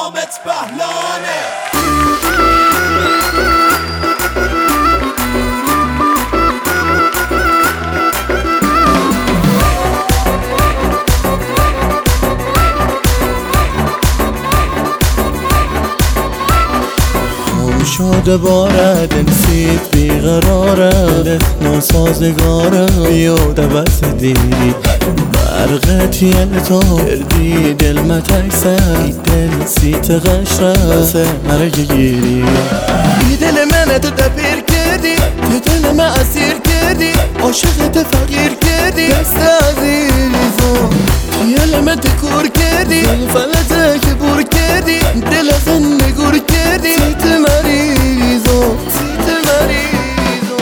نامت بهلانه. شده بارد نسیت بیقراره ناسازگاره بیاد بس دیری برقت یل تو کردی دل متکسر دل سیت غشره سه مرگ گیری ای دل منه تو دپیر کردی تو دل من اسیر کردی عاشقت فقیر کردی دست عزیزم یل من تکور کردی فلته که بور کردی دل از نگور کردی سیت مریضو سیت مریضو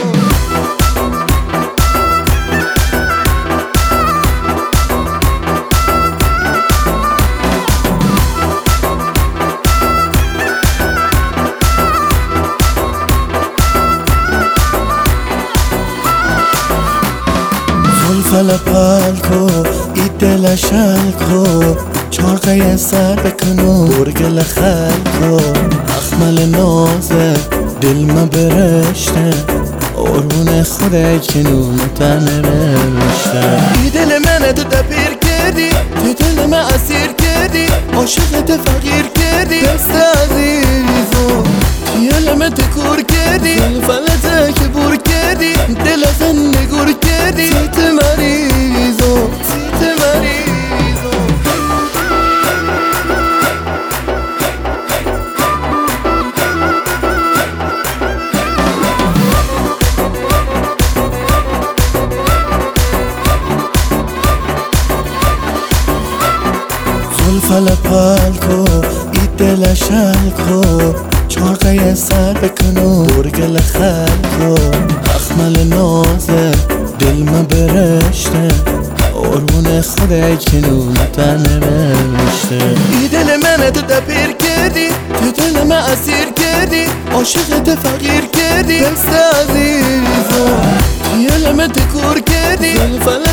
زلفل پلکو ای دل شلکو چارقه سر بکنو برگل خلکو اخمل نازه دل ما برشته قربون خودت کنون تن رشته ای دل منه تو دپیر کردی تو دل من اسیر کردی عاشقت فقیر کردی دست عزیزو یل من تکور کردی فلته که بور کردی دل از نگور کردی سیت مریضو سیت مریضو زلفل پلکو ای دل شلکو چارقه سر بکنو برگل خلکو اخمل نازه دل ما برشته قربون خودت کنون تن رشته ای دل منه تو دپیر کردی تو دل من اسیر کردی عاشقت فقیر کردی دست عزیزو یل من تکور کردی